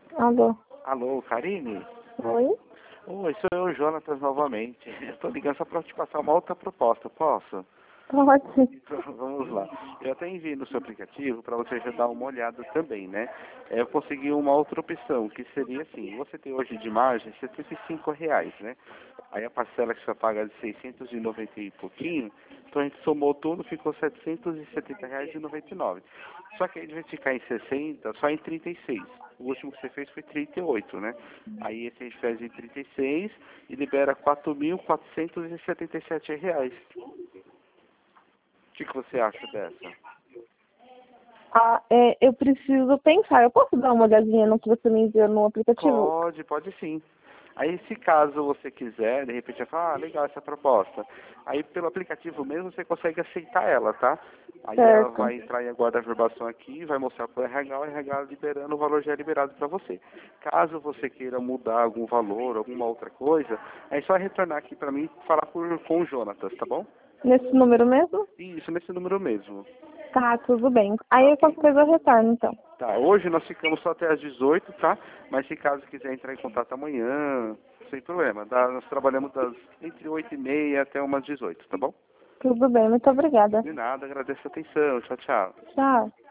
Alô? Alô, Karine? Oi? Oi, sou eu, Jonatas, novamente. Estou ligando só para te passar uma outra proposta, posso? Pode. Então, vamos lá. Eu até enviei no seu aplicativo para você já dar uma olhada também, né? Eu consegui uma outra opção, que seria assim, você tem hoje de margem R$ 75, né? Aí a parcela que você paga de 690 e pouquinho, então a gente somou tudo, ficou R$ 770,99. Só que aí de vez de ficar em 60, só em 36. O último que você fez foi 38, né? Aí esse a gente faz em 36 e libera R$ 4.477. O que você acha dessa? Eu preciso pensar. Eu posso dar uma olhadinha no que você me enviou no aplicativo? Pode sim. Aí, se caso você quiser, de repente, você fala, legal essa proposta. Aí, pelo aplicativo mesmo, você consegue aceitar ela, tá? Aí ela Certo. vai entrar em aguarda a averbação aqui, vai mostrar para o RH liberando, o valor já é liberado para você. Caso você queira mudar algum valor, alguma outra coisa, é só retornar aqui para mim e falar com o Jonatas, tá bom? Nesse número mesmo? Isso, nesse número mesmo. Tá, tudo bem. Tá Aí ok? qualquer coisa eu retorno, então. Tá, hoje nós ficamos só até às 18, tá? Mas se caso quiser entrar em contato amanhã, sem problema. Nós trabalhamos entre 8h30 até umas 18, tá bom? Tudo bem, muito obrigada. De nada, agradeço a atenção. Tchau, tchau. Tchau.